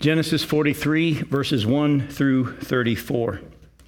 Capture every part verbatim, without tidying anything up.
Genesis forty-three, verses one through thirty-four.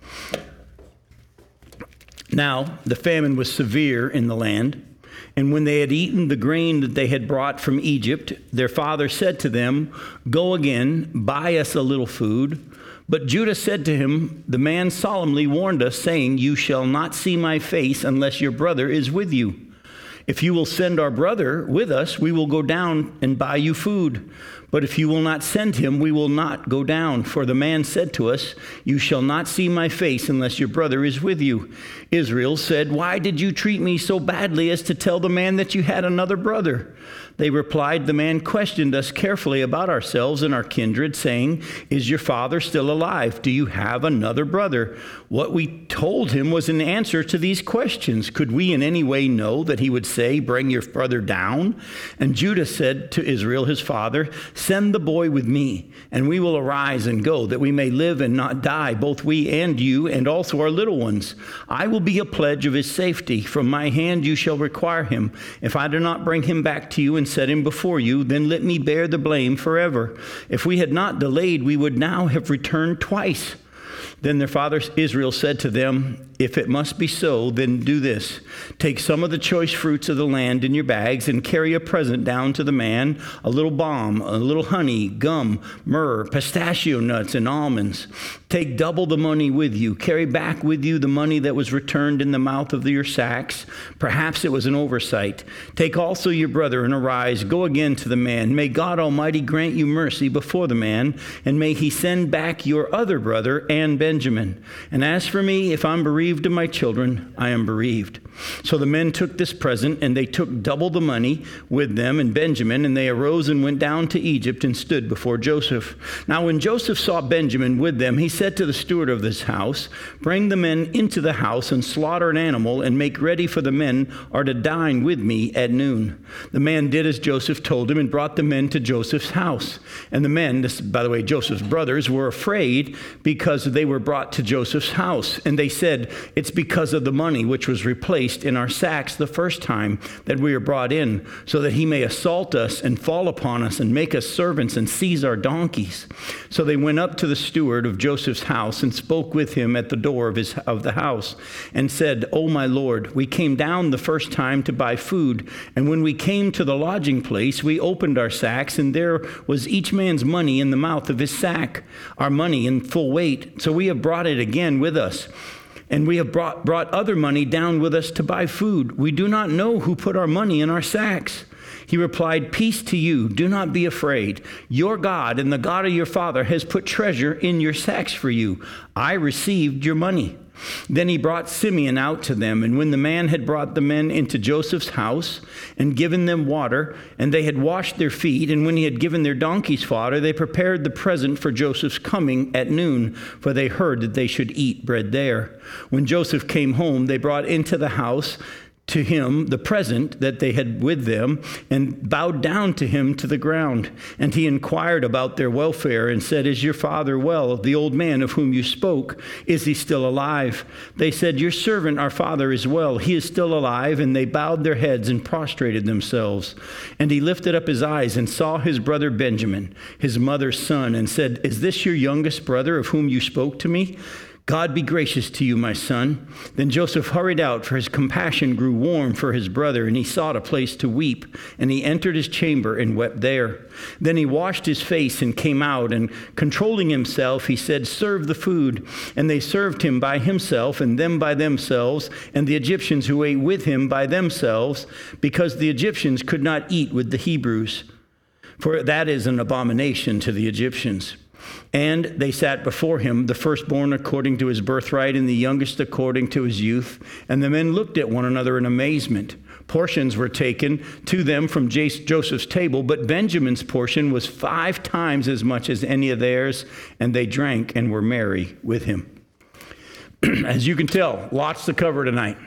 Now, the famine was severe in the land, and when they had eaten the grain that they had brought from Egypt, their father said to them, "Go again, buy us a little food." But Judah said to him, "The man solemnly warned us, saying, 'You shall not see my face unless your brother is with you.' If you will send our brother with us, we will go down and buy you food. But if you will not send him, we will not go down. For the man said to us, 'You shall not see my face unless your brother is with you.' Israel said, 'Why did you treat me so badly as to tell the man that you had another brother?' They replied, 'The man questioned us carefully about ourselves and our kindred, saying, 'Is your father still alive? Do you have another brother?' What we told him was an answer to these questions. Could we in any way know that he would say, 'Bring your brother down'?" And Judah said to Israel, his father, "Send the boy with me, and we will arise and go, that we may live and not die, both we and you, and also our little ones. I will be a pledge of his safety. From my hand you shall require him. If I do not bring him back to you and set him before you, then let me bear the blame forever. If we had not delayed, we would now have returned twice." Then their father Israel said to them, "If it must be so, then do this. Take some of the choice fruits of the land in your bags and carry a present down to the man, a little balm, a little honey, gum, myrrh, pistachio nuts, and almonds. Take double the money with you. Carry back with you the money that was returned in the mouth of your sacks. Perhaps it was an oversight. Take also your brother and arise. Go again to the man. May God Almighty grant you mercy before the man, and may he send back your other brother and Benjamin. And as for me, if I'm bereaved of my children, I am bereaved." So the men took this present, and they took double the money with them and Benjamin, and they arose and went down to Egypt and stood before Joseph. Now when Joseph saw Benjamin with them, he said to the steward of this house, "Bring the men into the house and slaughter an animal and make ready, for the men are to dine with me at noon." The man did as Joseph told him and brought the men to Joseph's house. And the men, this, by the way, Joseph's brothers, were afraid because they were brought to Joseph's house. And they said, "It's because of the money which was replaced in our sacks the first time that we are brought in, so that he may assault us and fall upon us and make us servants and seize our donkeys." So they went up to the steward of Joseph's house and spoke with him at the door of his of the house and said, "O my lord, we came down the first time to buy food, and when we came to the lodging place, we opened our sacks, and there was each man's money in the mouth of his sack, our money in full weight. So we have brought it again with us. And we have brought, brought other money down with us to buy food. We do not know who put our money in our sacks." He replied, "Peace to you. Do not be afraid. Your God and the God of your father has put treasure in your sacks for you. I received your money." Then he brought Simeon out to them, and when the man had brought the men into Joseph's house and given them water, and they had washed their feet, and when he had given their donkeys fodder, they prepared the present for Joseph's coming at noon, for they heard that they should eat bread there. When Joseph came home, they brought into the house to him the present that they had with them, and bowed down to him to the ground. And he inquired about their welfare and said, "Is your father well? The old man of whom you spoke, is he still alive?" They said, "Your servant, our father, is well. He is still alive." And they bowed their heads and prostrated themselves. And he lifted up his eyes and saw his brother Benjamin, his mother's son, and said, "Is this your youngest brother of whom you spoke to me? God be gracious to you, my son." Then Joseph hurried out, for his compassion grew warm for his brother, and he sought a place to weep. And he entered his chamber and wept there. Then he washed his face and came out, and controlling himself, he said, "Serve the food." And they served him by himself, and them by themselves, and the Egyptians who ate with him by themselves, because the Egyptians could not eat with the Hebrews, for that is an abomination to the Egyptians. And they sat before him, the firstborn according to his birthright, and the youngest according to his youth. And the men looked at one another in amazement. Portions were taken to them from Joseph's table, but Benjamin's portion was five times as much as any of theirs, and they drank and were merry with him. As you can tell, lots to cover tonight.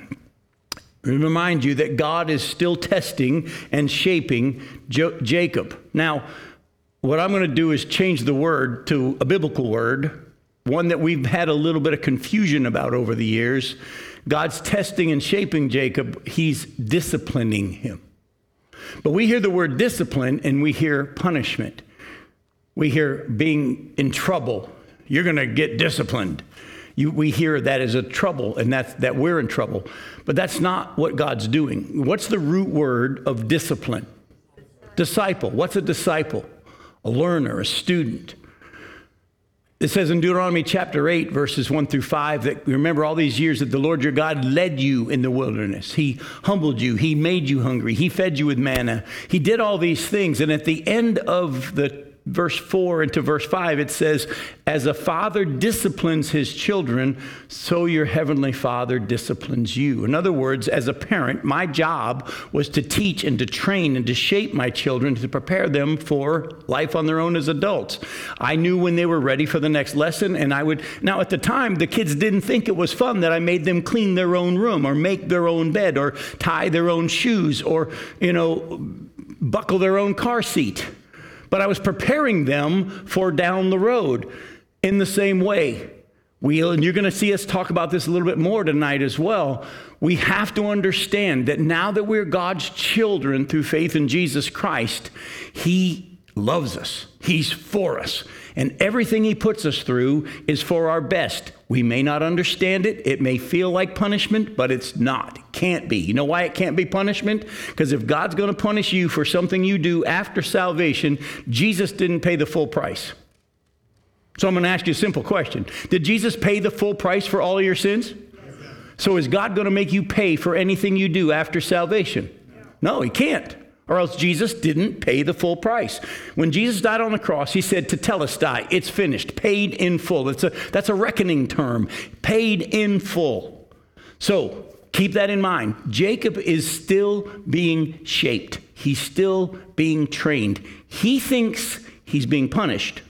Let me remind you that God is still testing and shaping Jo- Jacob. Now, what I'm going to do is change the word to a biblical word, one that we've had a little bit of confusion about over the years. God's testing and shaping Jacob. He's disciplining him. But we hear the word discipline and we hear punishment. We hear being in trouble. You're going to get disciplined. You, we hear that as a trouble, and that's, that we're in trouble. But that's not what God's doing. What's the root word of discipline? Disciple. What's a disciple? A learner, a student. It says in Deuteronomy chapter eight, verses one through five, that remember all these years that the Lord your God led you in the wilderness. He humbled you. He made you hungry. He fed you with manna. He did all these things. And at the end of the verse four into verse five, it says, as a father disciplines his children, so your heavenly Father disciplines you. In other words, as a parent, my job was to teach and to train and to shape my children to prepare them for life on their own as adults. I knew when they were ready for the next lesson, and I would, now at the time, the kids didn't think it was fun that I made them clean their own room or make their own bed or tie their own shoes or, you know, buckle their own car seat. But I was preparing them for down the road. In the same way, we, and you're going to see us talk about this a little bit more tonight as well, we have to understand that now that we're God's children through faith in Jesus Christ, He loves us. He's for us. And everything He puts us through is for our best. We may not understand it. It may feel like punishment, but it's not. It can't be. You know why it can't be punishment? Because if God's going to punish you for something you do after salvation, Jesus didn't pay the full price. So I'm going to ask you a simple question. Did Jesus pay the full price for all of your sins? So is God going to make you pay for anything you do after salvation? No, He can't. Or else Jesus didn't pay the full price. When Jesus died on the cross, He said, tetelestai, it's finished, paid in full. It's a, that's a reckoning term, paid in full. So keep that in mind. Jacob is still being shaped. He's still being trained. He thinks he's being punished.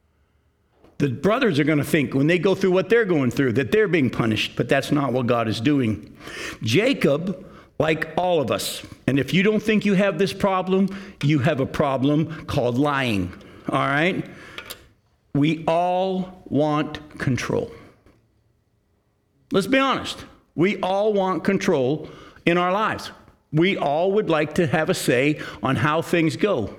The brothers are going to think when they go through what they're going through that they're being punished, but that's not what God is doing. Jacob, like all of us, and if you don't think you have this problem, you have a problem called lying, all right? We all want control. Let's be honest. We all want control in our lives. We all would like to have a say on how things go.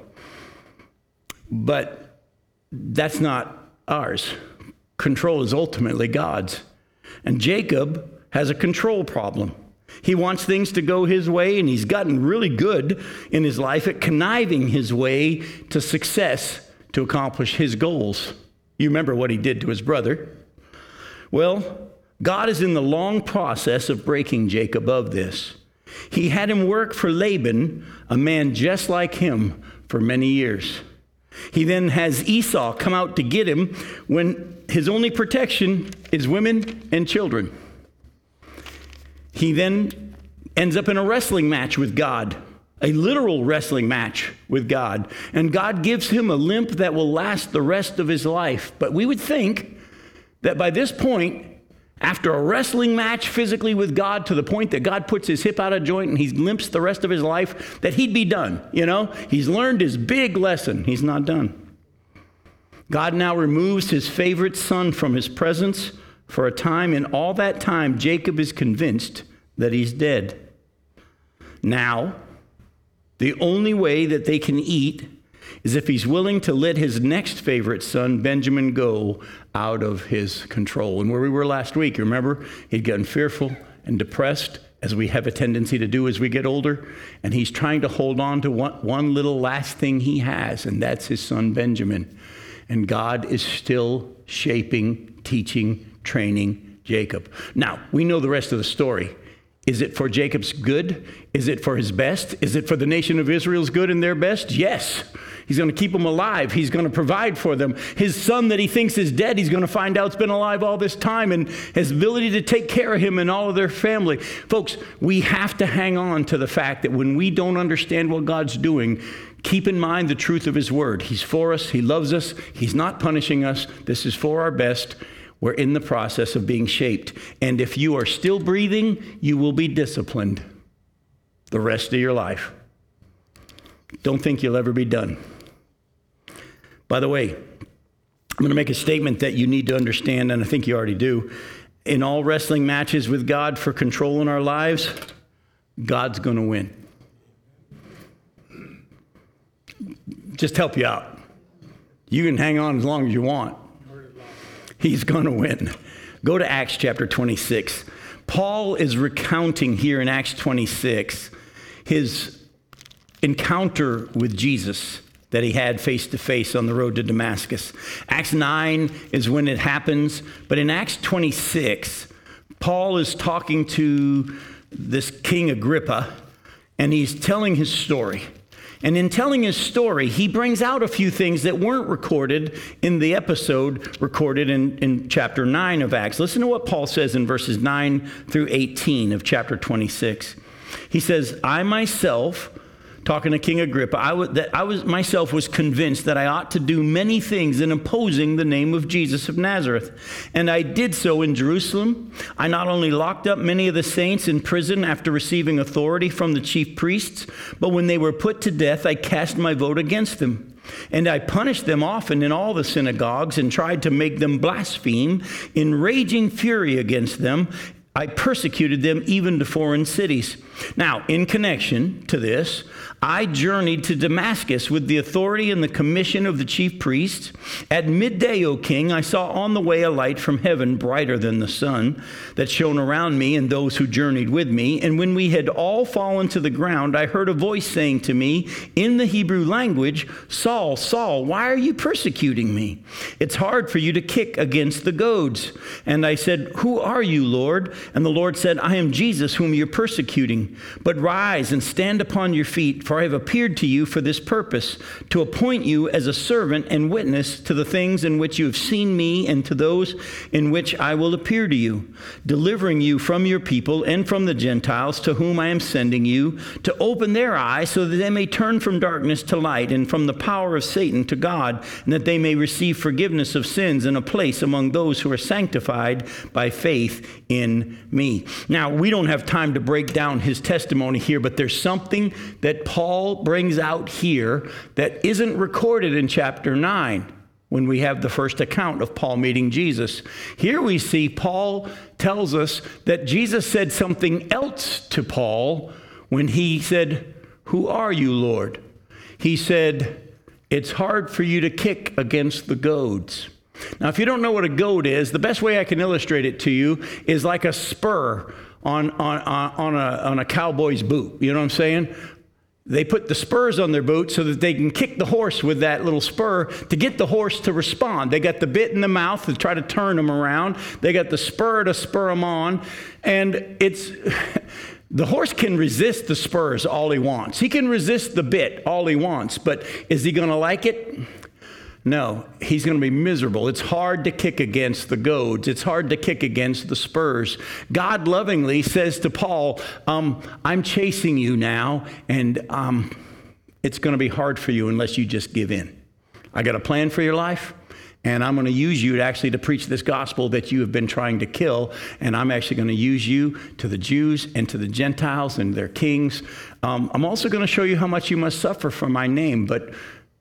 But that's not ours. Control is ultimately God's. And Jacob has a control problem. He wants things to go his way, and he's gotten really good in his life at conniving his way to success to accomplish his goals. You remember what he did to his brother. Well, God is in the long process of breaking Jacob of this. He had him work for Laban, a man just like him, for many years. He then has Esau come out to get him when his only protection is women and children. He then ends up in a wrestling match with God, a literal wrestling match with God. And God gives him a limp that will last the rest of his life. But we would think that by this point, after a wrestling match physically with God to the point that God puts his hip out of joint and he limps the rest of his life, that he'd be done. You know, he's learned his big lesson. He's not done. God now removes his favorite son from his presence for a time, and all that time, Jacob is convinced that he's dead. Now, the only way that they can eat is if he's willing to let his next favorite son, Benjamin, go out of his control. And where we were last week, remember, he'd gotten fearful and depressed, as we have a tendency to do as we get older, and he's trying to hold on to one, one little last thing he has, and that's his son, Benjamin. And God is still shaping, teaching, training Jacob. Now, we know the rest of the story. Is it for Jacob's good? Is it for his best? Is it for the nation of Israel's good and their best? Yes. He's going to keep them alive. He's going to provide for them. His son that he thinks is dead, he's going to find out has been alive all this time, and his ability to take care of him and all of their family. Folks, we have to hang on to the fact that when we don't understand what God's doing, keep in mind the truth of his word. He's for us. He loves us. He's not punishing us. This is for our best. We're in the process of being shaped. And if you are still breathing, you will be disciplined the rest of your life. Don't think you'll ever be done. By the way, I'm going to make a statement that you need to understand, and I think you already do. In all wrestling matches with God for control in our lives, God's going to win. Just help you out. You can hang on as long as you want. He's going to win. Go to Acts chapter twenty-six. Paul is recounting here in Acts twenty-six his encounter with Jesus that he had face to face on the road to Damascus. Acts nine is when it happens. But in Acts twenty-six, Paul is talking to this King Agrippa, and he's telling his story. And in telling his story, he brings out a few things that weren't recorded in the episode recorded in, in chapter nine of Acts. Listen to what Paul says in verses nine through eighteen of chapter twenty-six. He says, I myself, talking to King Agrippa, I was, that I was myself was convinced that I ought to do many things in opposing the name of Jesus of Nazareth. And I did so in Jerusalem. I not only locked up many of the saints in prison after receiving authority from the chief priests, but when they were put to death, I cast my vote against them. And I punished them often in all the synagogues and tried to make them blaspheme. In raging fury against them, I persecuted them even to foreign cities. Now, in connection to this, I journeyed to Damascus with the authority and the commission of the chief priests. At midday, O king, I saw on the way a light from heaven brighter than the sun that shone around me and those who journeyed with me. And when we had all fallen to the ground, I heard a voice saying to me in the Hebrew language, Saul, Saul, why are you persecuting me? It's hard for you to kick against the goads. And I said, who are you, Lord? And the Lord said, I am Jesus whom you're persecuting. But rise and stand upon your feet, for I have appeared to you for this purpose, to appoint you as a servant and witness to the things in which you have seen me and to those in which I will appear to you, delivering you from your people and from the Gentiles to whom I am sending you, to open their eyes so that they may turn from darkness to light and from the power of Satan to God, and that they may receive forgiveness of sins and a place among those who are sanctified by faith in me. Now, we don't have time to break down his testimony here, but there's something that Paul brings out here that isn't recorded in chapter nine when we have the first account of Paul meeting Jesus. Here we see Paul tells us that Jesus said something else to Paul when he said, who are you, Lord? He said, it's hard for you to kick against the goads. Now, if you don't know what a goad is, the best way I can illustrate it to you is like a spur on, on, on, a, on a cowboy's boot. You know what I'm saying? They put the spurs on their boot so that they can kick the horse with that little spur to get the horse to respond. They got the bit in the mouth to try to turn them around. They got the spur to spur them on. And it's... The horse can resist the spurs all he wants. He can resist the bit all he wants. But is he going to like it? No, he's going to be miserable. It's hard to kick against the goads. It's hard to kick against the spurs. God lovingly says to Paul, um, I'm chasing you now, and um, it's going to be hard for you unless you just give in. I got a plan for your life, and I'm going to use you to actually to preach this gospel that you have been trying to kill, and I'm actually going to use you to the Jews and to the Gentiles and their kings. Um, I'm also going to show you how much you must suffer for my name, but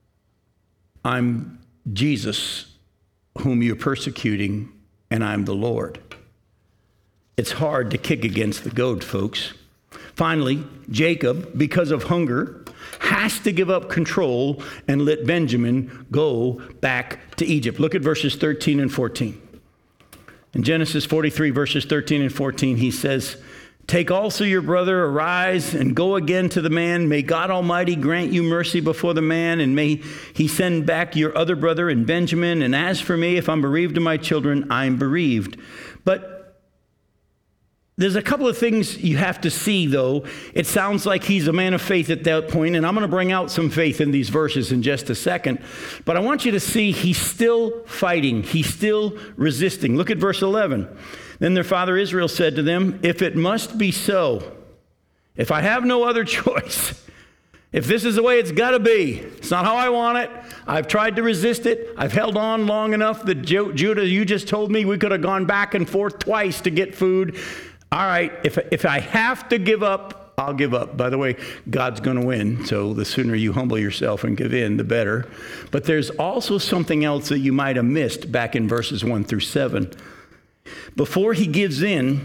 I'm Jesus whom you're persecuting, and I'm the Lord. It's hard to kick against the goad, folks. Finally, Jacob, because of hunger, has to give up control and let Benjamin go back to Egypt. Look at verses thirteen and fourteen. In Genesis forty-three, verses thirteen and fourteen, he says, take also your brother, arise, and go again to the man. May God Almighty grant you mercy before the man, and may he send back your other brother and Benjamin. And as for me, if I'm bereaved of my children, I'm bereaved. But there's a couple of things you have to see, though. It sounds like he's a man of faith at that point, and I'm going to bring out some faith in these verses in just a second. But I want you to see he's still fighting. He's still resisting. Look at verse eleven. Then their father Israel said to them, if it must be so, if I have no other choice, if this is the way it's got to be, it's not how I want it. I've tried to resist it. I've held on long enough that Judah, you just told me we could have gone back and forth twice to get food. All right, if, if I have to give up, I'll give up. By the way, God's going to win, so the sooner you humble yourself and give in, the better. But there's also something else that you might have missed back in verses one through seven. Before he gives in, he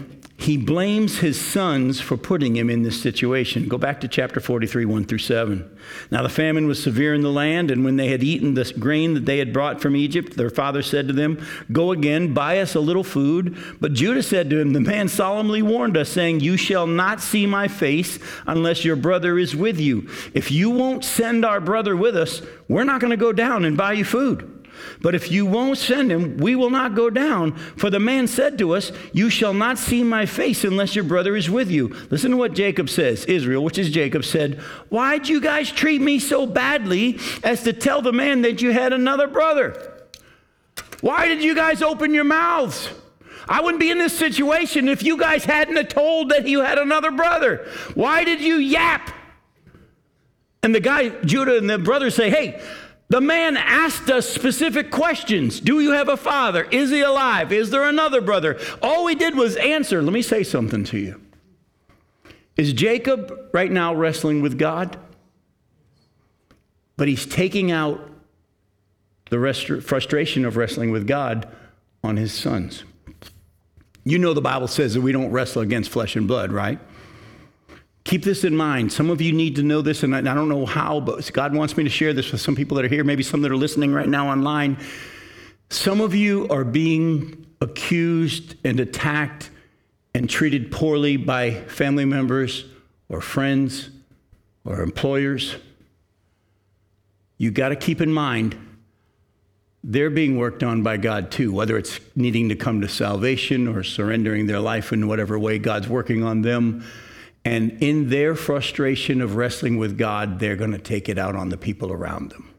he blames his sons for putting him in this situation. Go back to chapter forty-three, one through seven. Now the famine was severe in the land, and when they had eaten the grain that they had brought from Egypt, their father said to them, "Go again, buy us a little food." But Judah said to him, "The man solemnly warned us, saying, 'You shall not see my face unless your brother is with you. If you won't send our brother with us, we're not going to go down and buy you food. But if you won't send him, we will not go down. For the man said to us, you shall not see my face unless your brother is with you.'" Listen to what Jacob says. Israel, which is Jacob, said, "Why'd you guys treat me so badly as to tell the man that you had another brother? Why did you guys open your mouths? I wouldn't be in this situation if you guys hadn't have told that you had another brother. Why did you yap?" And the guy, Judah and the brothers say, "Hey, the man asked us specific questions. Do you have a father? Is he alive? Is there another brother?" All we did was answer. Let me say something to you. Is Jacob right now wrestling with God? But he's taking out the rest- frustration of wrestling with God on his sons. You know the Bible says that we don't wrestle against flesh and blood, right? Keep this in mind. Some of you need to know this, and I don't know how, but God wants me to share this with some people that are here, maybe some that are listening right now online. Some of you are being accused and attacked and treated poorly by family members or friends or employers. You got to keep in mind, they're being worked on by God too, whether it's needing to come to salvation or surrendering their life in whatever way God's working on them. And in their frustration of wrestling with God, they're going to take it out on the people around them.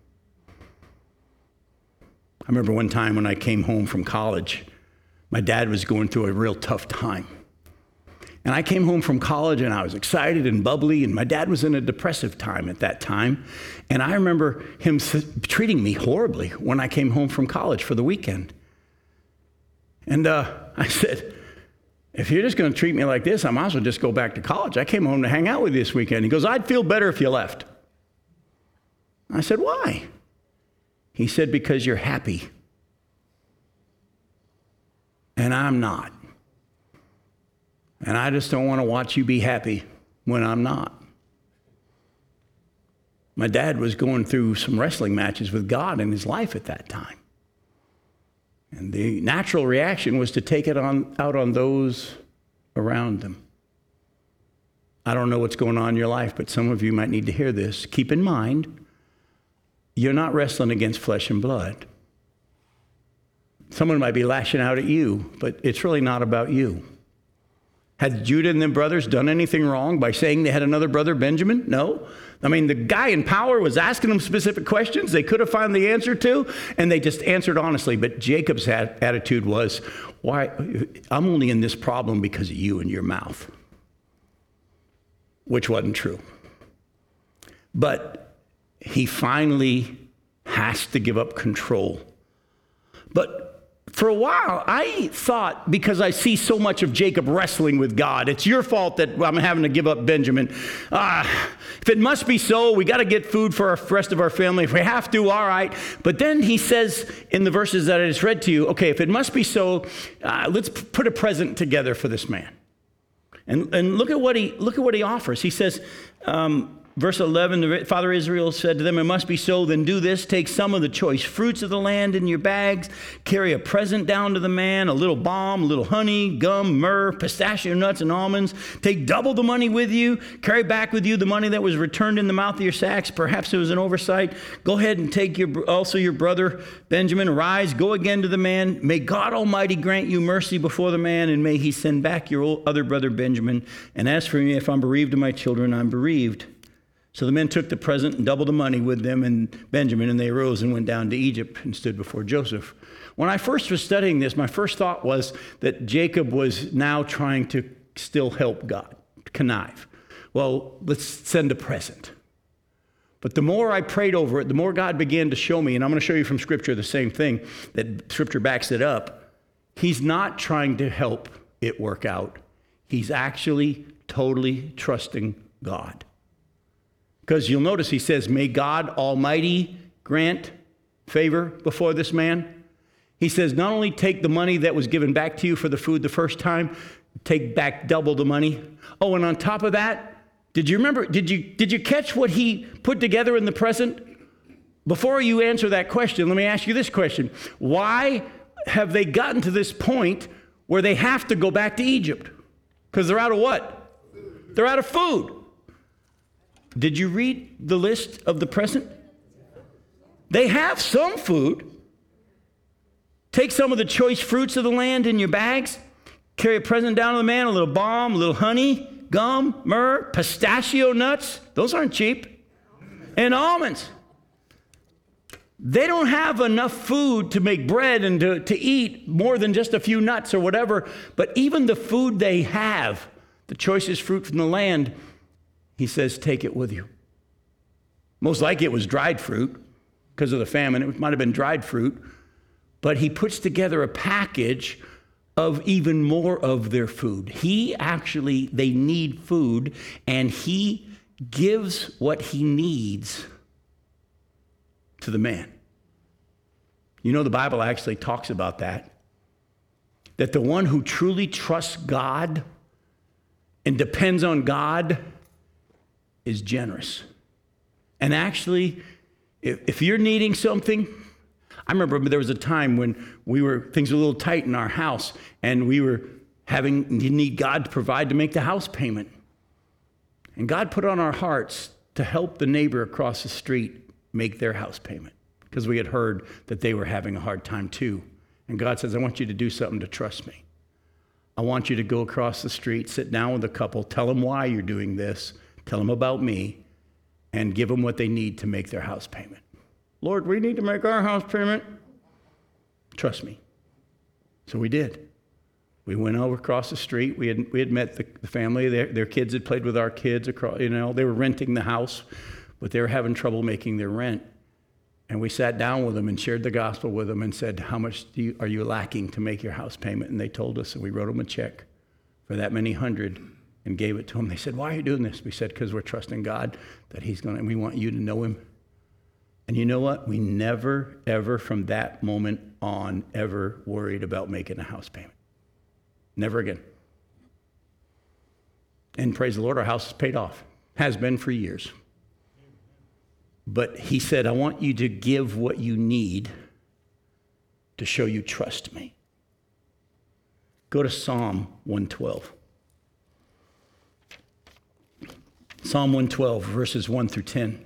I remember one time when I came home from college, my dad was going through a real tough time. And I came home from college and I was excited and bubbly, and my dad was in a depressive time at that time. And I remember him treating me horribly when I came home from college for the weekend. And uh, I said, "If you're just going to treat me like this, I might as well just go back to college. I came home to hang out with you this weekend." He goes, "I'd feel better if you left." I said, "Why?" He said, "Because you're happy. And I'm not. And I just don't want to watch you be happy when I'm not." My dad was going through some wrestling matches with God in his life at that time. And the natural reaction was to take it on, out on those around them. I don't know what's going on in your life, but some of you might need to hear this. Keep in mind, you're not wrestling against flesh and blood. Someone might be lashing out at you, but it's really not about you. Had Judah and the brothers done anything wrong by saying they had another brother, Benjamin? No. I mean, the guy in power was asking them specific questions they could have found the answer to, and they just answered honestly. But Jacob's attitude was, "Why? I'm only in this problem because of you and your mouth," which wasn't true. But he finally has to give up control. But for a while, I thought, because I see so much of Jacob wrestling with God, it's your fault that I'm having to give up Benjamin. Uh, if it must be so, we got to get food for the rest of our family. If we have to, all right. But then he says in the verses that I just read to you, okay, if it must be so, uh, let's p- put a present together for this man. And and look at what he look at what he offers. He says, um, verse eleven, the father Israel said to them, "It must be so, then do this, take some of the choice fruits of the land in your bags, carry a present down to the man, a little balm, a little honey, gum, myrrh, pistachio nuts, and almonds. Take double the money with you, carry back with you the money that was returned in the mouth of your sacks. Perhaps it was an oversight. Go ahead and take your also your brother Benjamin. Rise, go again to the man. May God Almighty grant you mercy before the man, and may he send back your other brother Benjamin. And as for me, if I'm bereaved of my children, I'm bereaved." So the men took the present and doubled the money with them and Benjamin, and they arose and went down to Egypt and stood before Joseph. When I first was studying this, my first thought was that Jacob was now trying to still help God, connive. Well, let's send a present. But the more I prayed over it, the more God began to show me, and I'm going to show you from Scripture the same thing, that Scripture backs it up. He's not trying to help it work out. He's actually totally trusting God. Because you'll notice he says, "May God Almighty grant favor before this man." He says, not only take the money that was given back to you for the food the first time, take back double the money. Oh, and on top of that, did you remember, did you, did you catch what he put together in the present? Before you answer that question, let me ask you this question. Why have they gotten to this point where they have to go back to Egypt? Because they're out of what? They're out of food. Did you read the list of the present? They have some food. Take some of the choice fruits of the land in your bags. Carry a present down to the man, a little balm, a little honey, gum, myrrh, pistachio nuts. Those aren't cheap. And almonds. They don't have enough food to make bread and to, to eat more than just a few nuts or whatever. But even the food they have, the choicest fruit from the land, he says, take it with you. Most likely it was dried fruit because of the famine. It might have been dried fruit. But he puts together a package of even more of their food. He actually, they need food, and he gives what he needs to the man. You know, the Bible actually talks about that. That the one who truly trusts God and depends on God is generous. And actually, if, if you're needing something, I remember there was a time when we were, things were a little tight in our house, and we were having, you need God to provide to make the house payment. And God put on our hearts to help the neighbor across the street make their house payment, because we had heard that they were having a hard time too. And God says, I want you to do something to trust me. I want you to go across the street, sit down with a couple, tell them why you're doing this, tell them about me, and give them what they need to make their house payment. Lord, we need to make our house payment. Trust me. So we did. We went over across the street. We had we had met the, the family. Their, their kids had played with our kids. Across, you know, they were renting the house, but they were having trouble making their rent. And we sat down with them and shared the gospel with them and said, how much do you, are you lacking to make your house payment? And they told us, and we wrote them a check for that many hundred and gave it to them. They said, why are you doing this? We said, because we're trusting God that he's going to, and we want you to know him. And you know what? We never, ever from that moment on ever worried about making a house payment. Never again. And praise the Lord, our house is paid off. Has been for years. But he said, I want you to give what you need to show you trust me. Go to Psalm one twelve. Psalm one twelve, verses one through ten.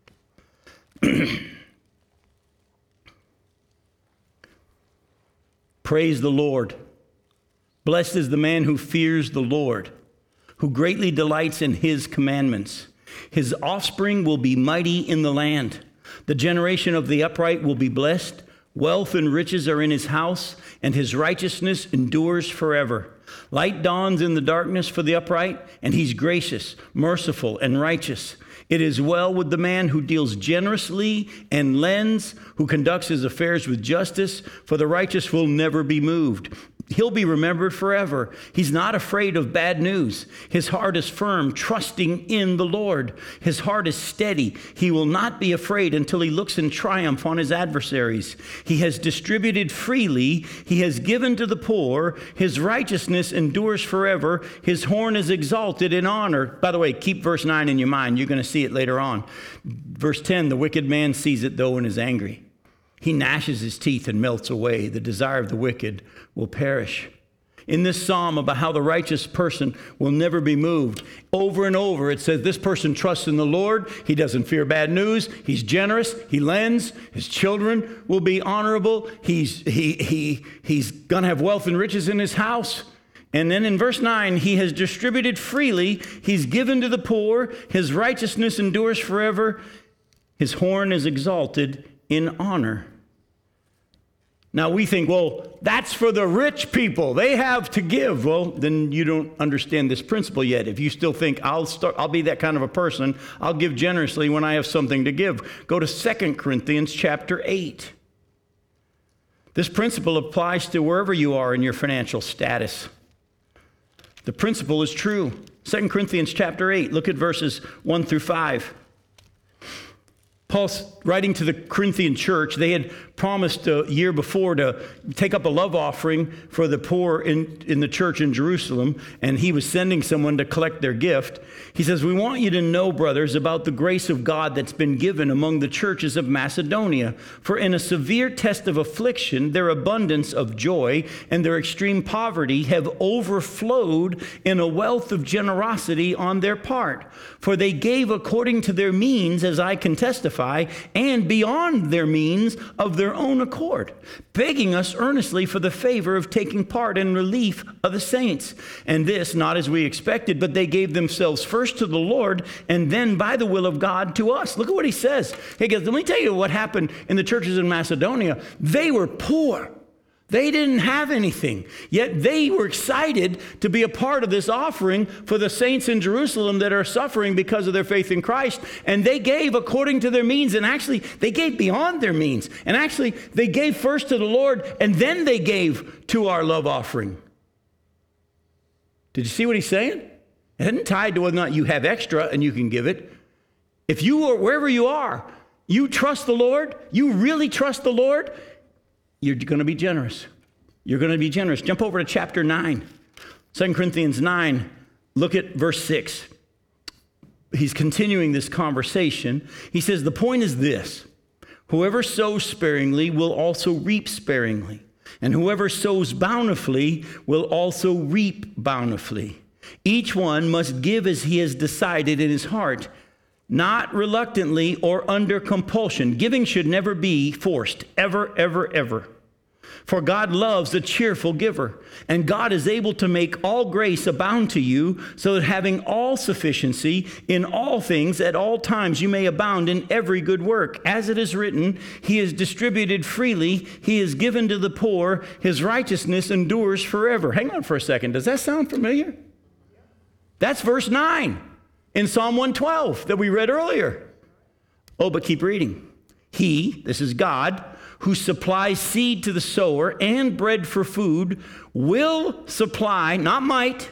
Praise the Lord. Blessed is the man who fears the Lord, who greatly delights in his commandments. His offspring will be mighty in the land. The generation of the upright will be blessed. Wealth and riches are in his house, and his righteousness endures forever. Light dawns in the darkness for the upright, and he's gracious, merciful, and righteous. It is well with the man who deals generously and lends, who conducts his affairs with justice, for the righteous will never be moved. He'll be remembered forever. He's not afraid of bad news. His heart is firm, trusting in the Lord. His heart is steady. He will not be afraid until he looks in triumph on his adversaries. He has distributed freely. He has given to the poor. His righteousness endures forever. His horn is exalted in honor. By the way, keep verse nine in your mind. You're going to see it later on. Verse ten, the wicked man sees it though and is angry. He gnashes his teeth and melts away. The desire of the wicked will perish. In this psalm about how the righteous person will never be moved, over and over it says this person trusts in the Lord. He doesn't fear bad news. He's generous. He lends. His children will be honorable. He's, he, he, he's going to have wealth and riches in his house. And then in verse nine, he has distributed freely. He's given to the poor. His righteousness endures forever. His horn is exalted in honor. Now we think, well, that's for the rich people. They have to give. Well, then you don't understand this principle yet. If you still think, I'll start, I'll be that kind of a person, I'll give generously when I have something to give. Go to Second Corinthians chapter eight. This principle applies to wherever you are in your financial status. The principle is true. Second Corinthians chapter eight, look at verses one through five. Paul writing to the Corinthian church, they had promised a year before to take up a love offering for the poor in, in the church in Jerusalem, and he was sending someone to collect their gift. He says, "We want you to know, brothers, about the grace of God that's been given among the churches of Macedonia. For in a severe test of affliction, their abundance of joy and their extreme poverty have overflowed in a wealth of generosity on their part. For they gave according to their means, as I can testify, and beyond their means of their own accord, begging us earnestly for the favor of taking part in relief of the saints. And this, not as we expected, but they gave themselves first to the Lord, and then by the will of God to us." Look at what he says. He goes, let me tell you what happened in the churches in Macedonia. They were poor. They didn't have anything, yet they were excited to be a part of this offering for the saints in Jerusalem that are suffering because of their faith in Christ. And they gave according to their means, and actually they gave beyond their means. And actually they gave first to the Lord, and then they gave to our love offering. Did you see what he's saying? It isn't tied to whether or not you have extra and you can give it. If you are, wherever you are, you trust the Lord, you really trust the Lord, you're going to be generous. You're going to be generous. Jump over to chapter nine. Second Corinthians nine. Look at verse six. He's continuing this conversation. He says, the point is this: whoever sows sparingly will also reap sparingly, and whoever sows bountifully will also reap bountifully. Each one must give as he has decided in his heart, not reluctantly or under compulsion. Giving should never be forced, ever, ever, ever. For God loves a cheerful giver, and God is able to make all grace abound to you, so that having all sufficiency in all things at all times you may abound in every good work. As it is written, he is distributed freely, he is given to the poor, his righteousness endures forever. Hang on for a second. Does that sound familiar? That's verse nine in Psalm one twelve that we read earlier. Oh, but keep reading. He, this is God, who supplies seed to the sower and bread for food, will supply, not might,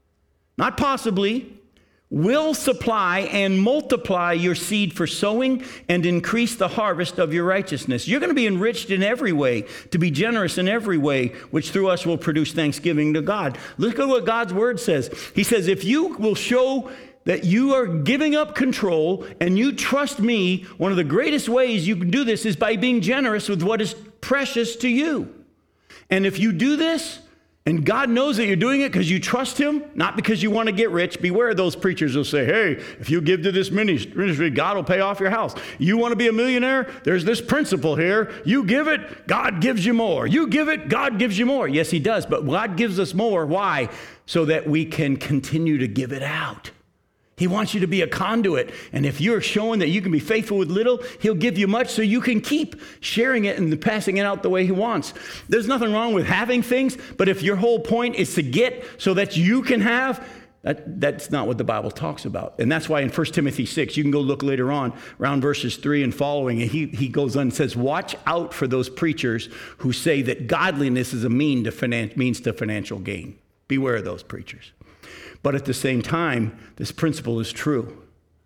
not possibly, will supply and multiply your seed for sowing and increase the harvest of your righteousness. You're going to be enriched in every way, to be generous in every way, which through us will produce thanksgiving to God. Look at what God's word says. He says, if you will show that you are giving up control and you trust me, one of the greatest ways you can do this is by being generous with what is precious to you. And if you do this, and God knows that you're doing it because you trust him, not because you want to get rich. Beware of those preachers who'll say, hey, if you give to this ministry, God will pay off your house. You want to be a millionaire? There's this principle here. You give it, God gives you more. You give it, God gives you more. Yes, he does. But God gives us more. Why? So that we can continue to give it out. He wants you to be a conduit. And if you're showing that you can be faithful with little, he'll give you much so you can keep sharing it and passing it out the way he wants. There's nothing wrong with having things, but if your whole point is to get so that you can have, that, that's not what the Bible talks about. And that's why in First Timothy six, you can go look later on, around verses three and following, and he, he goes on and says, watch out for those preachers who say that godliness is a mean to finan- means to financial gain. Beware of those preachers. But at the same time, this principle is true.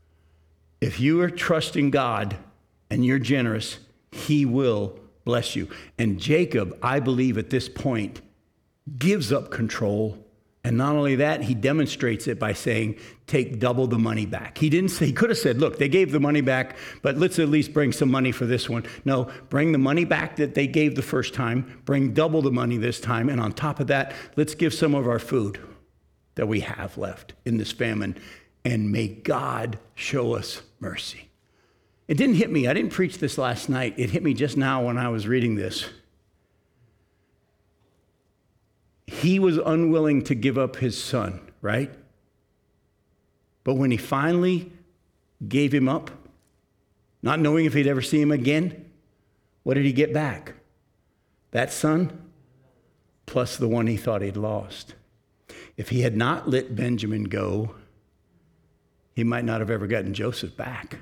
If you are trusting God and you're generous, he will bless you. And Jacob, I believe at this point, gives up control. And not only that, he demonstrates it by saying, take double the money back. He didn't say, he could have said, look, they gave the money back, but let's at least bring some money for this one. No, bring the money back that they gave the first time, bring double the money this time, and on top of that, let's give some of our food that we have left in this famine, and may God show us mercy. It didn't hit me. I didn't preach this last night. It hit me just now when I was reading this. He was unwilling to give up his son, right? But when he finally gave him up, not knowing if he'd ever see him again, what did he get back? That son plus the one he thought he'd lost. If he had not let Benjamin go, he might not have ever gotten Joseph back.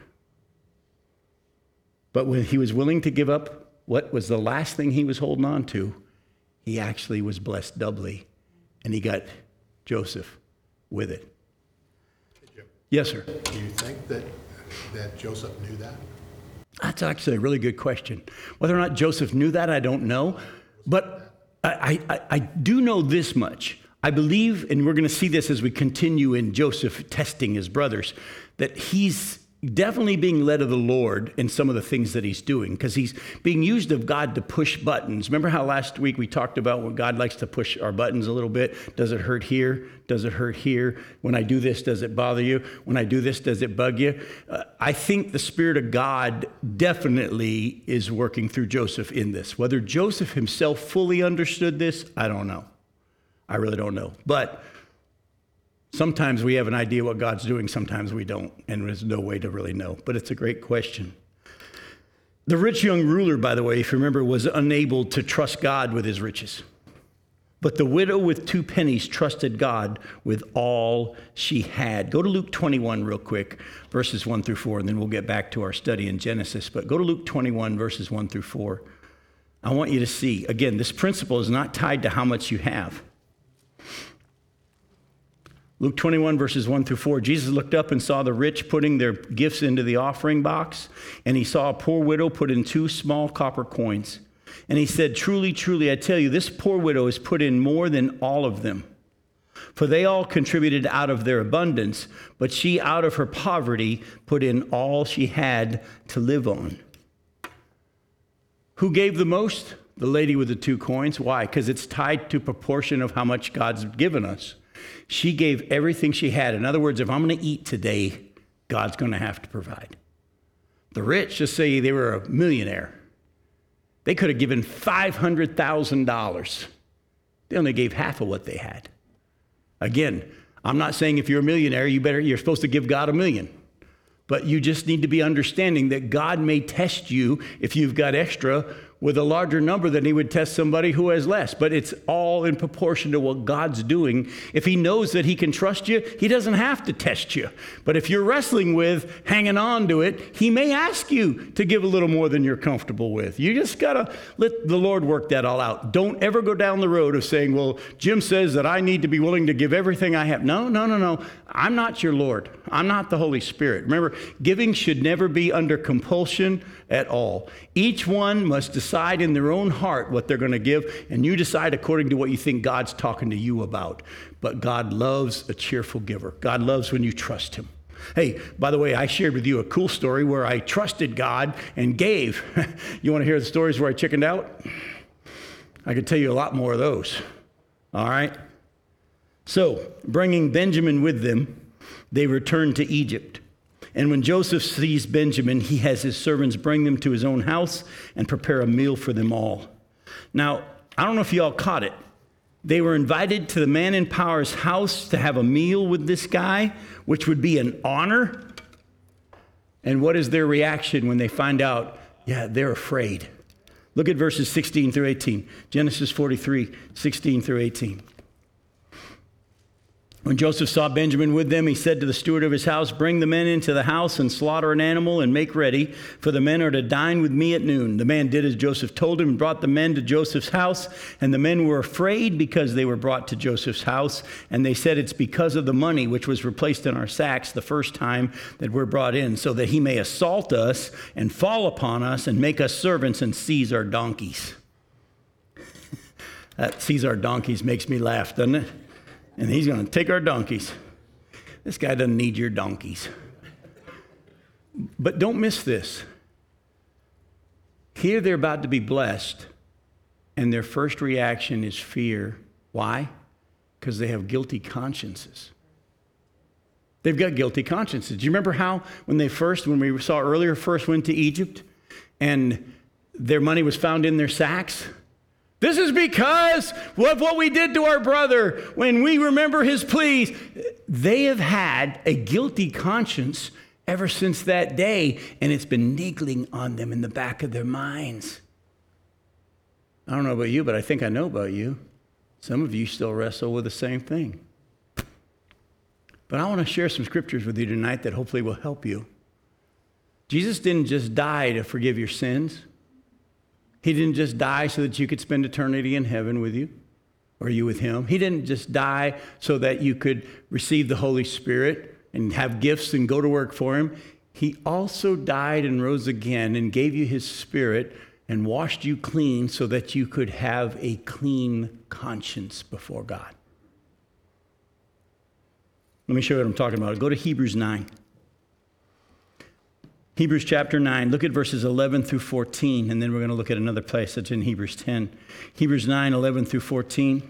But when he was willing to give up what was the last thing he was holding on to, he actually was blessed doubly, and he got Joseph with it. Hey, Jim, yes, sir. do you think that, that Joseph knew that? That's actually a really good question. Whether or not Joseph knew that, I don't know. But I, I, I do know this much. I believe, and we're going to see this as we continue in Joseph testing his brothers, that he's definitely being led of the Lord in some of the things that he's doing, because he's being used of God to push buttons. Remember how last week we talked about when God likes to push our buttons a little bit? Does it hurt here? Does it hurt here? When I do this, does it bother you? When I do this, does it bug you? Uh, I think the Spirit of God definitely is working through Joseph in this. Whether Joseph himself fully understood this, I don't know. I really don't know. But sometimes we have an idea what God's doing, sometimes we don't, and there's no way to really know. But it's a great question. The rich young ruler, by the way, if you remember, was unable to trust God with his riches. But the widow with two pennies trusted God with all she had. Go to Luke twenty-one real quick, verses one through four, and then we'll get back to our study in Genesis. But go to Luke twenty-one, verses one through four. I want you to see, again, this principle is not tied to how much you have. Luke twenty-one, verses one through four, Jesus looked up and saw the rich putting their gifts into the offering box, and he saw a poor widow put in two small copper coins. And he said, truly, truly, I tell you, this poor widow has put in more than all of them. For they all contributed out of their abundance, but she out of her poverty put in all she had to live on. Who gave the most? The lady with the two coins. Why? Because it's tied to proportion of how much God's given us. She gave everything she had. In other words, if I'm going to eat today, God's going to have to provide. The rich, just say they were a millionaire. They could have given five hundred thousand dollars. They only gave half of what they had. Again, I'm not saying if you're a millionaire, you better, you're supposed to give God a million. But you just need to be understanding that God may test you if you've got extra with a larger number than he would test somebody who has less. But it's all in proportion to what God's doing. If he knows that he can trust you, he doesn't have to test you. But if you're wrestling with hanging on to it, he may ask you to give a little more than you're comfortable with. You just got to let the Lord work that all out. Don't ever go down the road of saying, well, Jim says that I need to be willing to give everything I have. No, no, no, no. I'm not your Lord. I'm not the Holy Spirit. Remember, giving should never be under compulsion at all. Each one must decide in their own heart what they're going to give, and you decide according to what you think God's talking to you about. But God loves a cheerful giver. God loves when you trust him. Hey, by the way, I shared with you a cool story where I trusted God and gave. You want to hear the stories where I chickened out? I could tell you a lot more of those. All right? So, bringing Benjamin with them, they returned to Egypt. And when Joseph sees Benjamin, he has his servants bring them to his own house and prepare a meal for them all. Now, I don't know if you all caught it. They were invited to the man in power's house to have a meal with this guy, which would be an honor. And what is their reaction when they find out? Yeah, they're afraid. Look at verses sixteen through eighteen. Genesis forty-three, sixteen through eighteen. When Joseph saw Benjamin with them, he said to the steward of his house, bring the men into the house and slaughter an animal and make ready, for the men are to dine with me at noon. The man did as Joseph told him and brought the men to Joseph's house. And the men were afraid because they were brought to Joseph's house. And they said, it's because of the money which was replaced in our sacks the first time that we're brought in, so that he may assault us and fall upon us and make us servants and seize our donkeys. That seize our donkeys makes me laugh, doesn't it? And he's going to take our donkeys. This guy doesn't need your donkeys. But don't miss this. Here they're about to be blessed, and their first reaction is fear. Why? Because they have guilty consciences. They've got guilty consciences. Do you remember how when they first, when we saw earlier, first went to Egypt and their money was found in their sacks? This is because of what we did to our brother when we remember his pleas. They have had a guilty conscience ever since that day, and it's been niggling on them in the back of their minds. I don't know about you, but I think I know about you. Some of you still wrestle with the same thing. But I want to share some scriptures with you tonight that hopefully will help you. Jesus didn't just die to forgive your sins. He didn't just die so that you could spend eternity in heaven with you, or you with him. He didn't just die so that you could receive the Holy Spirit and have gifts and go to work for him. He also died and rose again and gave you his Spirit and washed you clean so that you could have a clean conscience before God. Let me show you what I'm talking about. Go to Hebrews nine. Hebrews chapter nine, look at verses eleven through fourteen, and then we're going to look at another place that's in Hebrews ten. Hebrews nine, eleven through fourteen.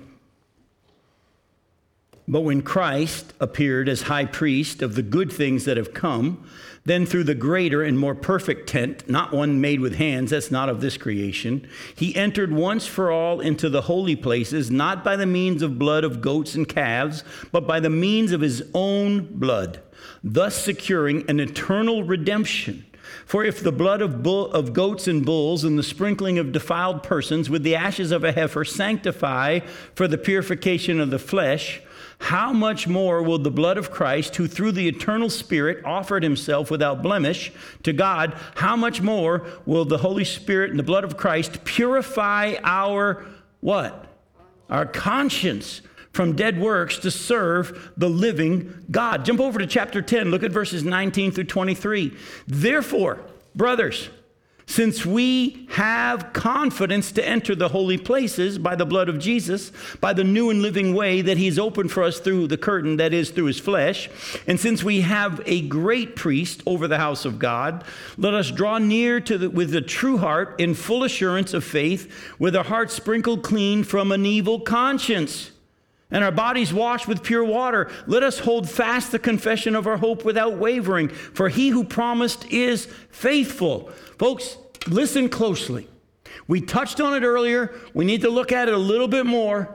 But when Christ appeared as high priest of the good things that have come, then through the greater and more perfect tent, not one made with hands, that's not of this creation, he entered once for all into the holy places, not by the means of blood of goats and calves, but by the means of his own blood, thus securing an eternal redemption. For if the blood of, bull, of goats and bulls and the sprinkling of defiled persons with the ashes of a heifer sanctify for the purification of the flesh, how much more will the blood of Christ, who through the eternal Spirit offered himself without blemish to God, how much more will the Holy Spirit and the blood of Christ purify our what? Our conscience from dead works to serve the living God. Jump over to chapter ten. Look at verses nineteen through twenty-three. Therefore, brothers, since we have confidence to enter the holy places by the blood of Jesus, by the new and living way that he's opened for us through the curtain, that is, through his flesh, and since we have a great priest over the house of God, let us draw near to the, with a true heart in full assurance of faith, with our hearts sprinkled clean from an evil conscience, and our bodies washed with pure water. Let us hold fast the confession of our hope without wavering, for he who promised is faithful. Folks, listen closely. We touched on it earlier. We need to look at it a little bit more.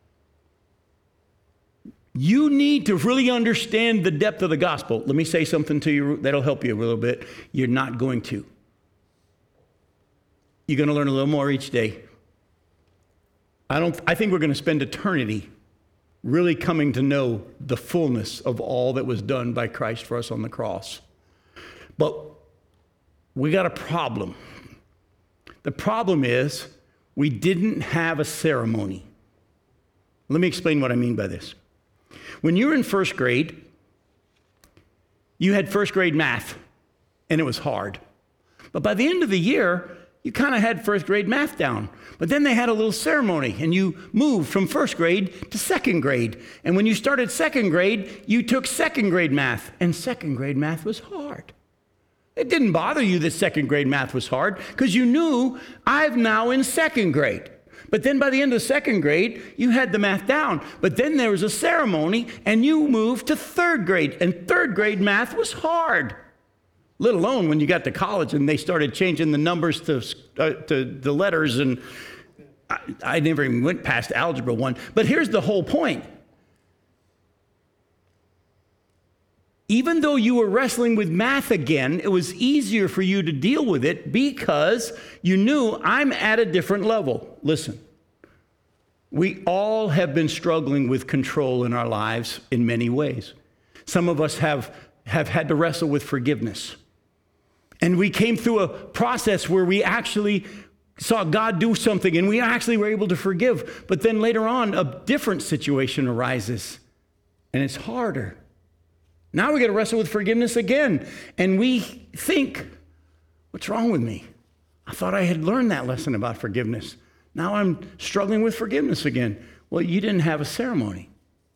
You need to really understand the depth of the gospel. Let me say something to you that'll help you a little bit. You're not going to. You're going to learn a little more each day. I don't. I think we're going to spend eternity really coming to know the fullness of all that was done by Christ for us on the cross. But we got a problem. The problem is we didn't have a ceremony. Let me explain what I mean by this. When you were in first grade, you had first grade math, and it was hard. But by the end of the year, you kind of had first grade math down. But then they had a little ceremony, and you moved from first grade to second grade. And when you started second grade, you took second grade math, and second grade math was hard. It didn't bother you that second grade math was hard because you knew I'm now in second grade. But then by the end of second grade, you had the math down. But then there was a ceremony and you moved to third grade, and third grade math was hard. Let alone when you got to college and they started changing the numbers to, uh, to the letters, and I, I never even went past algebra one. But here's the whole point. Even though you were wrestling with math again, it was easier for you to deal with it because you knew I'm at a different level. Listen, we all have been struggling with control in our lives in many ways. Some of us have, have had to wrestle with forgiveness. And we came through a process where we actually saw God do something and we actually were able to forgive. But then later on, a different situation arises and it's harder. Now we got to wrestle with forgiveness again. And we think, what's wrong with me? I thought I had learned that lesson about forgiveness. Now I'm struggling with forgiveness again. Well, you didn't have a ceremony.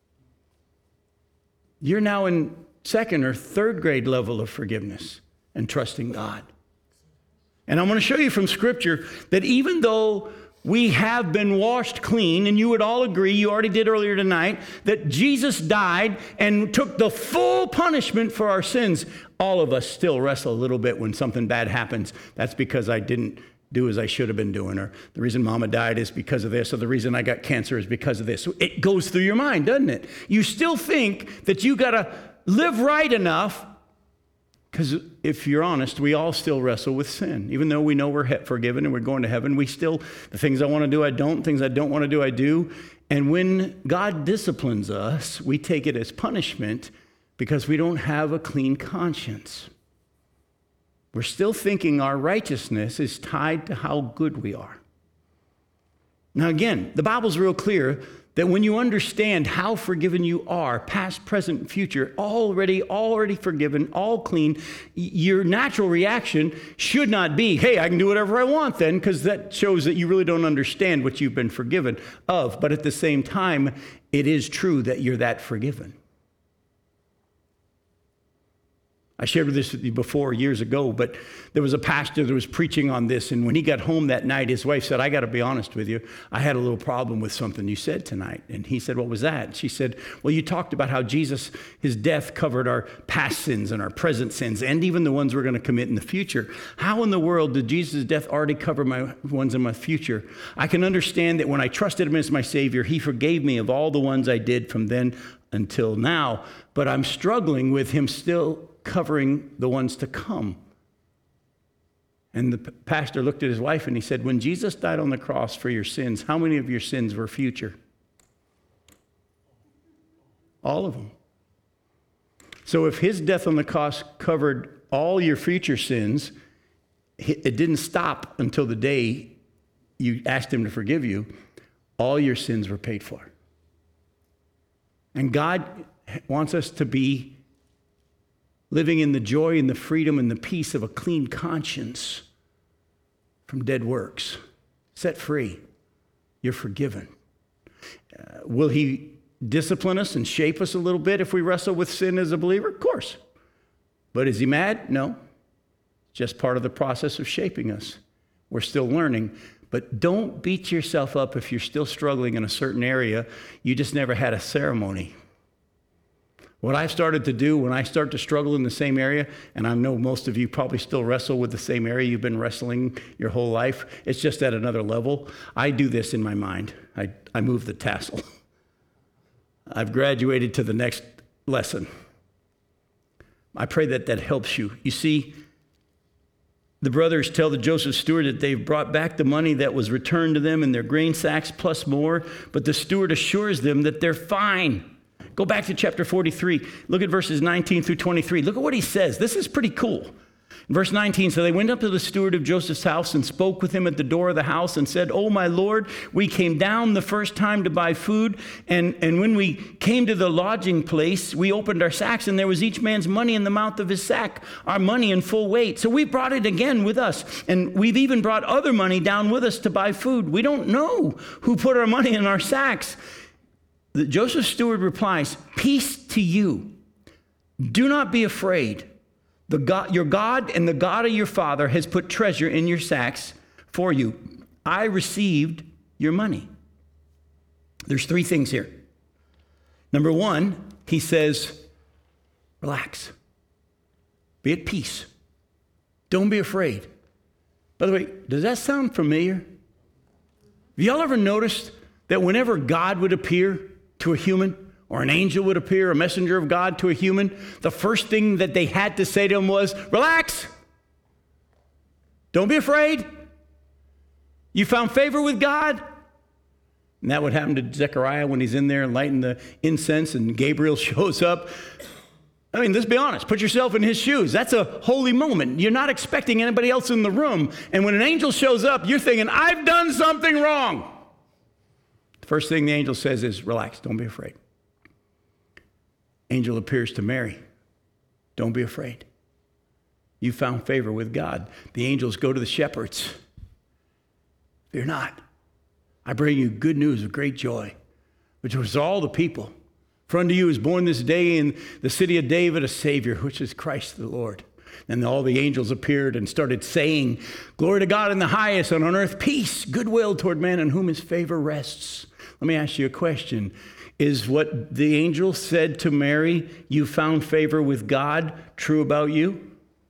You're now in second or third grade level of forgiveness and trusting God. And I'm going to show you from Scripture that even though we have been washed clean, and you would all agree, you already did earlier tonight, that Jesus died and took the full punishment for our sins. All of us still wrestle a little bit when something bad happens. That's because I didn't do as I should have been doing, or the reason Mama died is because of this, or the reason I got cancer is because of this. So it goes through your mind, doesn't it? You still think that you got to live right enough. Because if you're honest, we all still wrestle with sin. Even though we know we're forgiven and we're going to heaven, we still, the things I want to do, I don't. Things I don't want to do, I do. And when God disciplines us, we take it as punishment because we don't have a clean conscience. We're still thinking our righteousness is tied to how good we are. Now again, the Bible's real clear That when you understand how forgiven you are, past, present, future, already, already forgiven, all clean, your natural reaction should not be, hey, I can do whatever I want then, because that shows that you really don't understand what you've been forgiven of. But at the same time, it is true that you're that forgiven. I shared this with you before years ago, but there was a pastor that was preaching on this, and when he got home that night, his wife said, I got to be honest with you, I had a little problem with something you said tonight. And he said, what was that? She said, well, you talked about how Jesus, his death covered our past sins and our present sins, and even the ones we're going to commit in the future. How in the world did Jesus' death already cover my ones in my future? I can understand that when I trusted him as my Savior, he forgave me of all the ones I did from then until now, but I'm struggling with him still covering the ones to come. And the pastor looked at his wife and he said, when Jesus died on the cross for your sins, how many of your sins were future? All of them. So if his death on the cross covered all your future sins, it didn't stop until the day you asked him to forgive you. All your sins were paid for. And God wants us to be living in the joy and the freedom and the peace of a clean conscience from dead works. Set free. You're forgiven. Uh, will he discipline us and shape us a little bit if we wrestle with sin as a believer? Of course. But is he mad? No. Just part of the process of shaping us. We're still learning. But don't beat yourself up if you're still struggling in a certain area. You just never had a ceremony. What I've started to do when I start to struggle in the same area, and I know most of you probably still wrestle with the same area you've been wrestling your whole life, it's just at another level. I do this in my mind. I, I move the tassel. I've graduated to the next lesson. I pray that that helps you. You see, the brothers tell the Joseph steward that they've brought back the money that was returned to them in their grain sacks plus more, but the steward assures them that they're fine. Go back to chapter forty-three. Look at verses nineteen through twenty-three. Look at what he says. This is pretty cool. Verse nineteen, so they went up to the steward of Joseph's house and spoke with him at the door of the house and said, oh, my Lord, we came down the first time to buy food. And, and when we came to the lodging place, we opened our sacks and there was each man's money in the mouth of his sack, our money in full weight. So we brought it again with us. And we've even brought other money down with us to buy food. We don't know who put our money in our sacks. The Joseph steward replies, peace to you. Do not be afraid. The God, your God and the God of your father has put treasure in your sacks for you. I received your money. There's three things here. Number one, he says, relax. Be at peace. Don't be afraid. By the way, does that sound familiar? Have y'all ever noticed that whenever God would appear to a human, or an angel would appear, a messenger of God to a human, the first thing that they had to say to him was, relax. Don't be afraid. You found favor with God. And that would happen to Zechariah when he's in there and lighting the incense and Gabriel shows up. I mean, let's be honest. Put yourself in his shoes. That's a holy moment. You're not expecting anybody else in the room. And when an angel shows up, you're thinking, I've done something wrong. The first thing the angel says is, relax, don't be afraid. Angel appears to Mary. Don't be afraid. You found favor with God. The angels go to the shepherds. Fear not. I bring you good news of great joy, which was all the people. For unto you is born this day in the city of David a Savior, which is Christ the Lord. And all the angels appeared and started saying, glory to God in the highest, and on earth peace, goodwill toward men in whom his favor rests. Let me ask you a question. Is what the angel said to Mary, you found favor with God, true about you?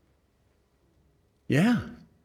Yeah.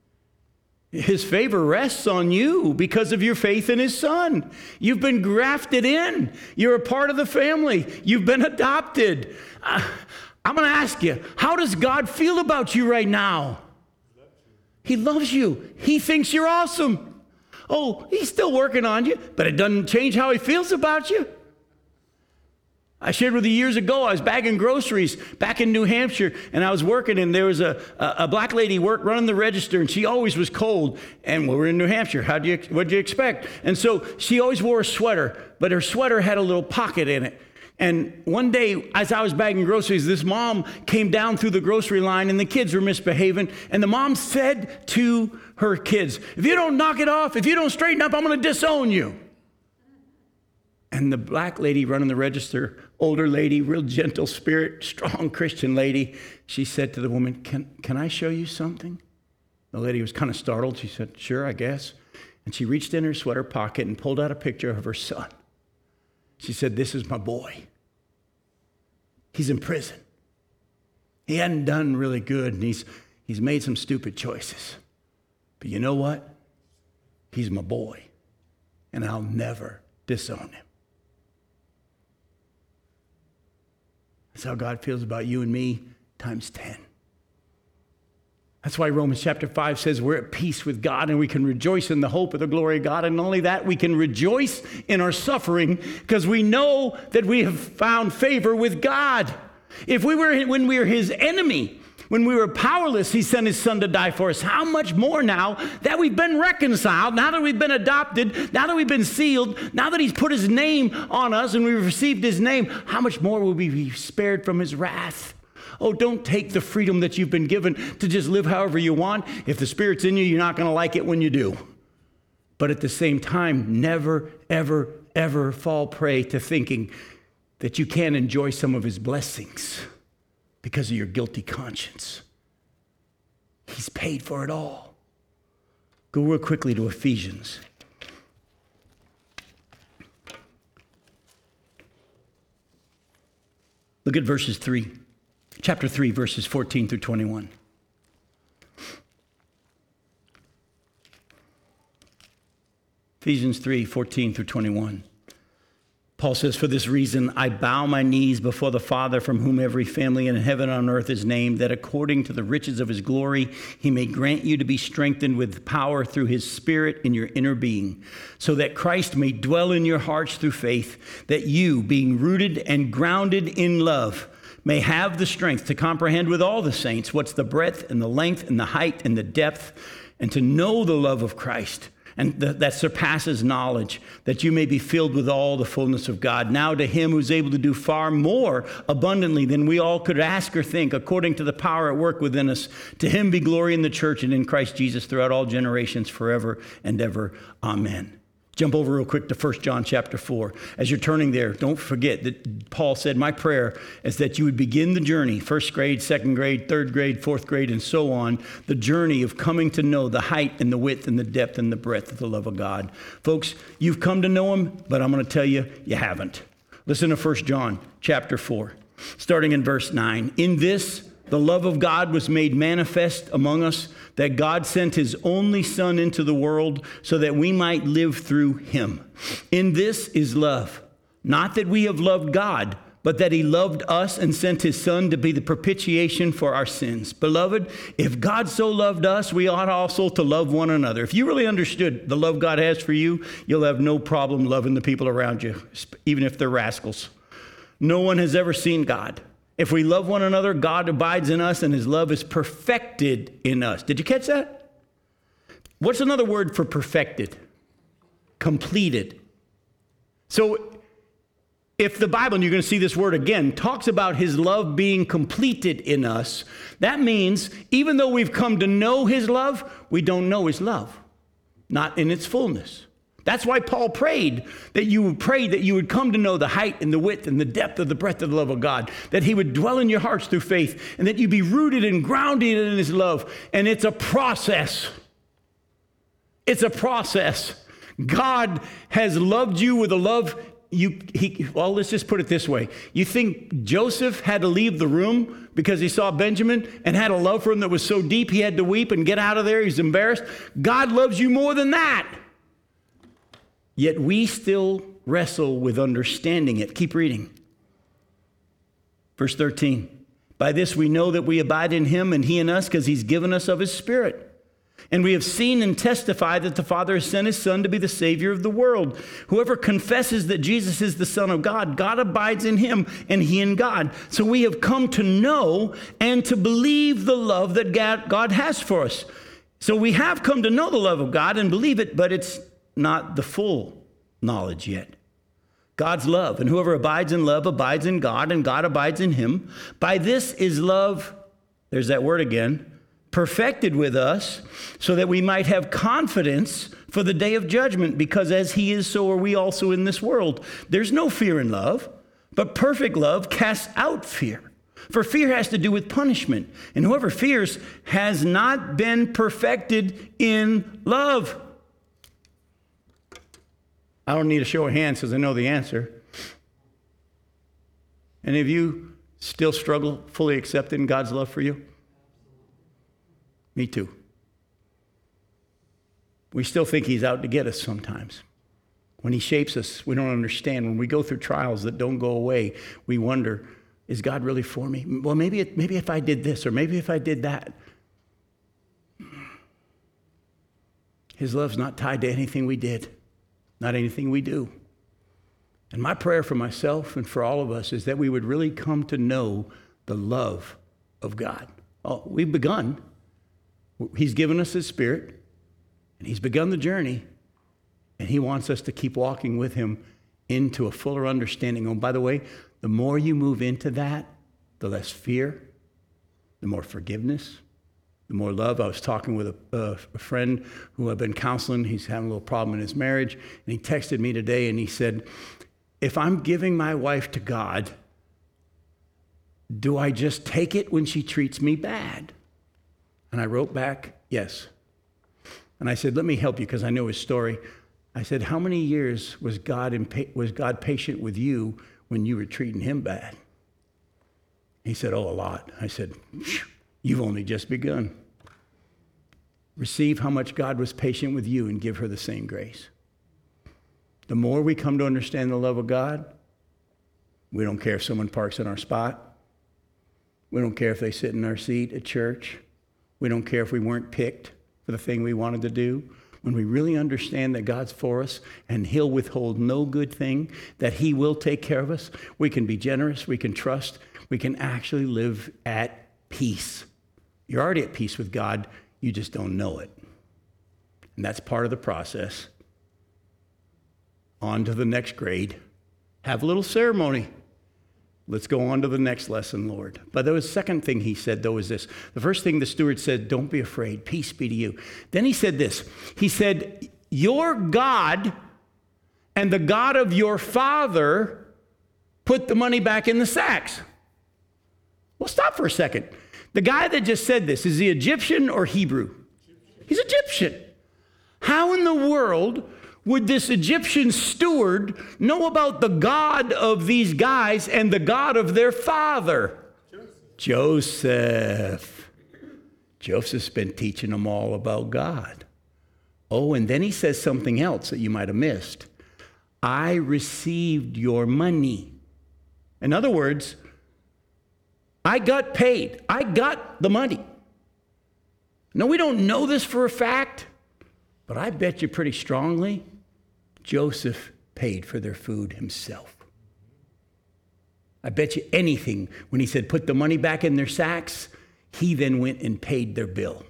His favor rests on you because of your faith in his son. You've been grafted in. You're a part of the family. You've been adopted. Uh, I'm going to ask you, how does God feel about you right now? He loves you. He thinks you're awesome. Oh, he's still working on you, but it doesn't change how he feels about you. I shared with you years ago, I was bagging groceries back in New Hampshire, and I was working, and there was a, a, a black lady work running the register, and she always was cold. And we were in New Hampshire. How'd you, what'd you expect? And so she always wore a sweater, but her sweater had a little pocket in it. And one day, as I was bagging groceries, this mom came down through the grocery line, and the kids were misbehaving. And the mom said to her kids, if you don't knock it off, if you don't straighten up, I'm going to disown you. And the black lady running the register, older lady, real gentle spirit, strong Christian lady, she said to the woman, can, can I show you something? The lady was kind of startled. She said, sure, I guess. And she reached in her sweater pocket and pulled out a picture of her son. She said, this is my boy. He's in prison. He hadn't done really good, and he's, he's made some stupid choices. But you know what? He's my boy, and I'll never disown him. That's how God feels about you and me times ten. That's why Romans chapter five says we're at peace with God and we can rejoice in the hope of the glory of God. And not only that, we can rejoice in our suffering because we know that we have found favor with God. If we were, when we were his enemy, when we were powerless, he sent his son to die for us. How much more now that we've been reconciled, now that we've been adopted, now that we've been sealed, now that he's put his name on us and we've received his name, how much more will we be spared from his wrath? Oh, don't take the freedom that you've been given to just live however you want. If the Spirit's in you, you're not going to like it when you do. But at the same time, never, ever, ever fall prey to thinking that you can't enjoy some of his blessings because of your guilty conscience. He's paid for it all. Go real quickly to Ephesians. Look at verses three. Chapter three, verses fourteen through twenty-one. Ephesians three, fourteen through twenty-one. Paul says, for this reason, I bow my knees before the Father, from whom every family in heaven and on earth is named, that according to the riches of his glory, he may grant you to be strengthened with power through his Spirit in your inner being, so that Christ may dwell in your hearts through faith, that you, being rooted and grounded in love, may have the strength to comprehend with all the saints what's the breadth and the length and the height and the depth, and to know the love of Christ, and th- that surpasses knowledge, that you may be filled with all the fullness of God. Now to him who's able to do far more abundantly than we all could ask or think, according to the power at work within us, to him be glory in the church and in Christ Jesus throughout all generations, forever and ever. Amen. Jump over real quick to First John chapter four. As you're turning there, don't forget that Paul said, my prayer is that you would begin the journey, first grade, second grade, third grade, fourth grade, and so on, the journey of coming to know the height and the width and the depth and the breadth of the love of God. Folks, you've come to know him, but I'm going to tell you, you haven't. Listen to First John chapter four, starting in verse nine. In this, the love of God was made manifest among us, that God sent his only Son into the world so that we might live through him. In this is love, not that we have loved God, but that he loved us and sent his Son to be the propitiation for our sins. Beloved, if God so loved us, we ought also to love one another. If you really understood the love God has for you, you'll have no problem loving the people around you, even if they're rascals. No one has ever seen God. If we love one another, God abides in us and his love is perfected in us. Did you catch that? What's another word for perfected? Completed. So if the Bible, and you're going to see this word again, talks about his love being completed in us, that means even though we've come to know his love, we don't know his love, not in its fullness. That's why Paul prayed that you would pray that you would come to know the height and the width and the depth of the breadth of the love of God, that he would dwell in your hearts through faith, and that you'd be rooted and grounded in his love. And it's a process. It's a process. God has loved you with a love you, he, well, let's just put it this way. You think Joseph had to leave the room because he saw Benjamin and had a love for him that was so deep he had to weep and get out of there? He's embarrassed. God loves you more than that. Yet we still wrestle with understanding it. Keep reading. Verse thirteen. By this we know that we abide in him and he in us because he's given us of his Spirit. And we have seen and testified that the Father has sent his Son to be the Savior of the world. Whoever confesses that Jesus is the Son of God, God abides in him and he in God. So we have come to know and to believe the love that God has for us. So we have come to know the love of God and believe it, but it's not the full knowledge yet. God's love, and whoever abides in love abides in God, and God abides in him. By this is love, there's that word again, perfected with us, so that we might have confidence for the day of judgment, because as he is, so are we also in this world. There's no fear in love, but perfect love casts out fear. For fear has to do with punishment, and whoever fears has not been perfected in love. I don't need a show of hands because I know the answer. Any of you still struggle fully accepting God's love for you? Me too. We still think he's out to get us sometimes. When he shapes us, we don't understand. When we go through trials that don't go away, we wonder, is God really for me? Well, maybe, it, maybe if I did this, or maybe if I did that. His love's not tied to anything we did, not anything we do. And my prayer for myself and for all of us is that we would really come to know the love of God. Oh, we've begun. He's given us his Spirit, and he's begun the journey, and he wants us to keep walking with him into a fuller understanding. Oh, by the way, the more you move into that, the less fear, the more forgiveness, the more love. I was talking with a, uh, a friend who I've been counseling. He's having a little problem in his marriage, and he texted me today, and he said, if I'm giving my wife to God, do I just take it when she treats me bad? And I wrote back, yes. And I said, let me help you, because I know his story. I said, how many years was God impa- was God patient with you when you were treating him bad? He said, oh, a lot. I said, you've only just begun. Receive how much God was patient with you and give her the same grace. The more we come to understand the love of God, we don't care if someone parks in our spot. We don't care if they sit in our seat at church. We don't care if we weren't picked for the thing we wanted to do. When we really understand that God's for us and he'll withhold no good thing, that he will take care of us, we can be generous, we can trust, we can actually live at peace. You're already at peace with God, you just don't know it. And that's part of the process. On to the next grade. Have a little ceremony. Let's go on to the next lesson, Lord. But the second thing he said, though, is this. The first thing the steward said, don't be afraid. Peace be to you. Then he said this. He said, your God and the God of your father put the money back in the sacks. Well, stop for a second. The guy that just said this, is he Egyptian or Hebrew? He's Egyptian. How in the world would this Egyptian steward know about the God of these guys and the God of their father? Joseph. Joseph. Joseph's been teaching them all about God. Oh, and then he says something else that you might have missed. I received your money. In other words, I got paid. I got the money. No, we don't know this for a fact, but I bet you pretty strongly Joseph paid for their food himself. I bet you anything when he said put the money back in their sacks, he then went and paid their bill.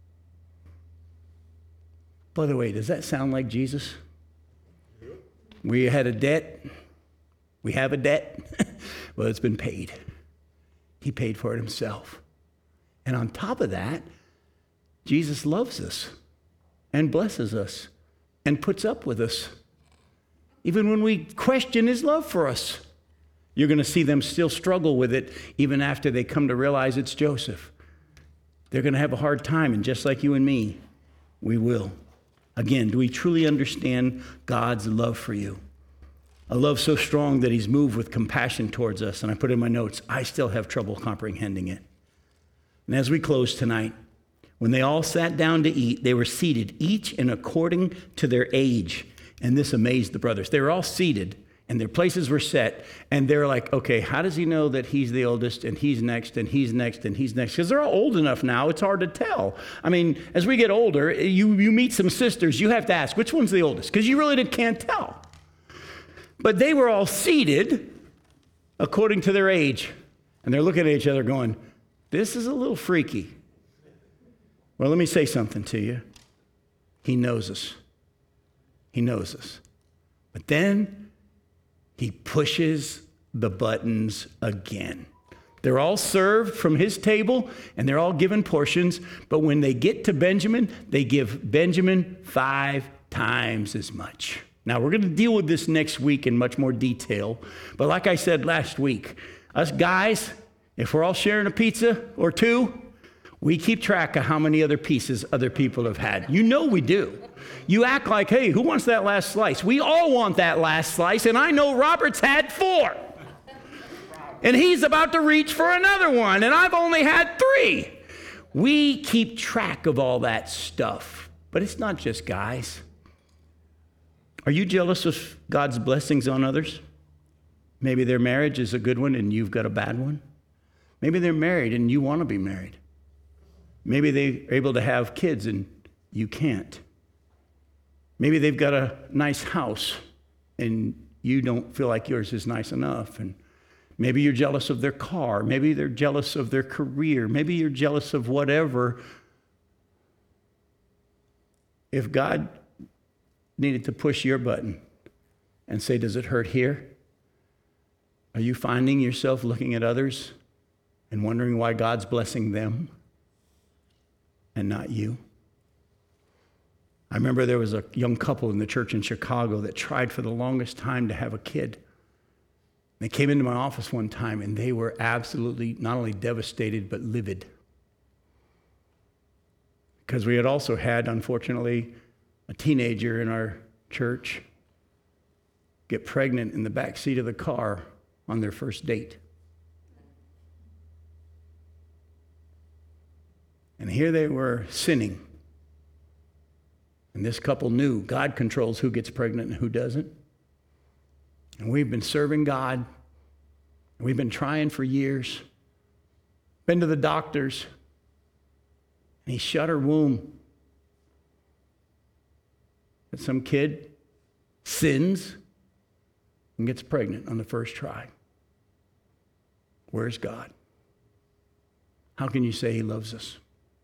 By the way, does that sound like Jesus? We had a debt. We have a debt. Well, it's been paid. He paid for it himself. And on top of that, Jesus loves us and blesses us and puts up with us. Even when we question his love for us, you're going to see them still struggle with it even after they come to realize it's Joseph. They're going to have a hard time, and just like you and me, we will. Again, do we truly understand God's love for you? A love so strong that he's moved with compassion towards us. And I put in my notes, I still have trouble comprehending it. And as we close tonight, when they all sat down to eat, they were seated, each in according to their age. And this amazed the brothers. They were all seated, and their places were set, and they're like, okay, how does he know that he's the oldest, and he's next, and he's next, and he's next? Because they're all old enough now, it's hard to tell. I mean, as we get older, you, you meet some sisters, you have to ask, which one's the oldest? Because you really can't tell. But they were all seated according to their age, and they're looking at each other going, this is a little freaky. Well, let me say something to you. He knows us. He knows us. But then he pushes the buttons again. They're all served from his table, and they're all given portions. But when they get to Benjamin, they give Benjamin five times as much. Now, we're going to deal with this next week in much more detail. But like I said last week, us guys, if we're all sharing a pizza or two, we keep track of how many other pieces other people have had. You know we do. You act like, hey, who wants that last slice? We all want that last slice, and I know Robert's had four. And he's about to reach for another one, and I've only had three. We keep track of all that stuff. But it's not just guys. Are you jealous of God's blessings on others? Maybe their marriage is a good one and you've got a bad one. Maybe they're married and you want to be married. Maybe they're able to have kids and you can't. Maybe they've got a nice house and you don't feel like yours is nice enough. And maybe you're jealous of their car. Maybe they're jealous of their career. Maybe you're jealous of whatever. If God needed to push your button and say, does it hurt here? Are you finding yourself looking at others and wondering why God's blessing them and not you? I remember there was a young couple in the church in Chicago that tried for the longest time to have a kid. They came into my office one time and they were absolutely not only devastated but livid. Because we had also had, unfortunately, a teenager in our church get pregnant in the back seat of the car on their first date. And here they were sinning. And this couple knew God controls who gets pregnant and who doesn't. And we've been serving God. And we've been trying for years. Been to the doctors. And he shut her womb. But some kid sins and gets pregnant on the first try. Where's God? How can you say he loves us?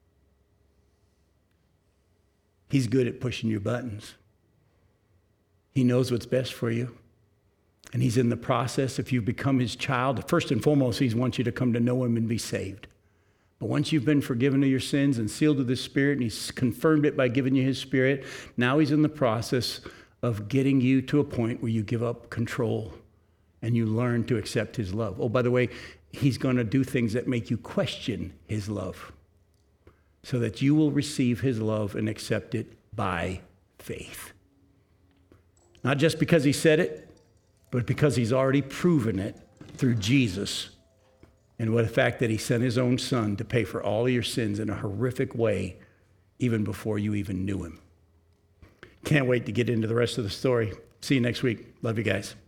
He's good at pushing your buttons. He knows what's best for you. And he's in the process. If you've become his child, first and foremost, he wants you to come to know him and be saved. But once you've been forgiven of your sins and sealed with his Spirit, and he's confirmed it by giving you his Spirit, now he's in the process of getting you to a point where you give up control and you learn to accept his love. Oh, by the way, he's going to do things that make you question his love so that you will receive his love and accept it by faith. Not just because he said it, but because he's already proven it through Jesus and what the fact that he sent his own son to pay for all of your sins in a horrific way even before you even knew him. Can't wait to get into the rest of the story. See you next week. Love you guys.